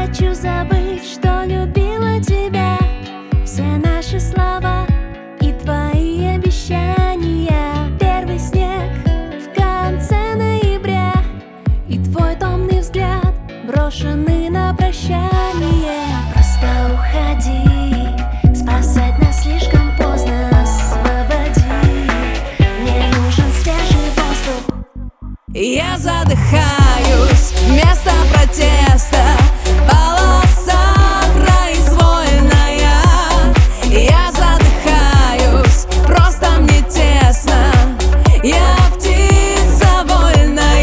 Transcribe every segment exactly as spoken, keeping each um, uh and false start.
хочу забыть, что любила тебя. Все наши слова и твои обещания. Первый снег в конце ноября и твой томный взгляд, брошенный на прощание. Просто уходи, спасать нас слишком поздно. Освободи, мне нужен свежий воздух. Я задыхаюсь вместо протеста, полоса произвольная. Я задыхаюсь, просто мне тесно. Я птица вольная.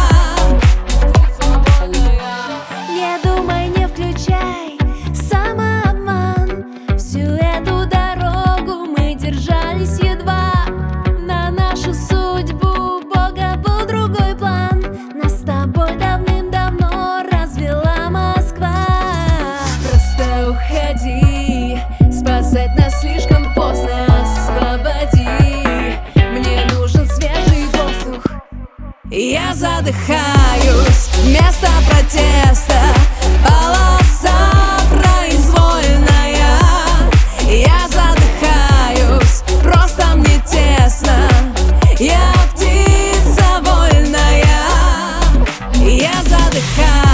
Не думай, не включай самообман. Всю эту дорогу мы держались едва. На нашу судьбу Бога был другой план. Нас с тобой давным-давно развела Москва. Просто уходи, спасать нас слишком поздно. Освободи, мне нужен свежий воздух. Я задыхаюсь вместо протеста, полоса произвольная. Я задыхаюсь, просто мне тесно. Я птица вольная. Я задыхаюсь.